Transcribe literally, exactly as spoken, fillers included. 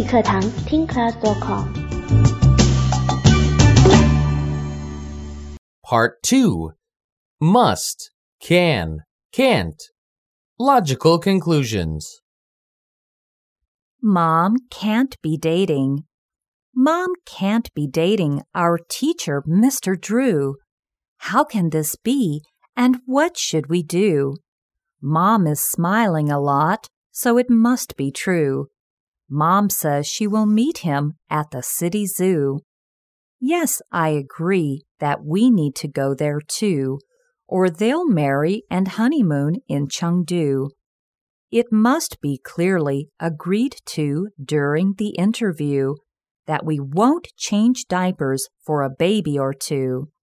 语课堂听 class dot com。 Part two. Must, can, can't. Logical conclusions. Mom can't be dating. Mom can't be dating our teacher, Mister Drew. How can this be, and what should we do? Mom is smiling a lot, so it must be true. Mom says she will meet him at the city zoo. Yes, I agree that we need to go there too, or they'll marry and honeymoon in Chengdu. It must be clearly agreed to during the interview that we won't change diapers for a baby or two.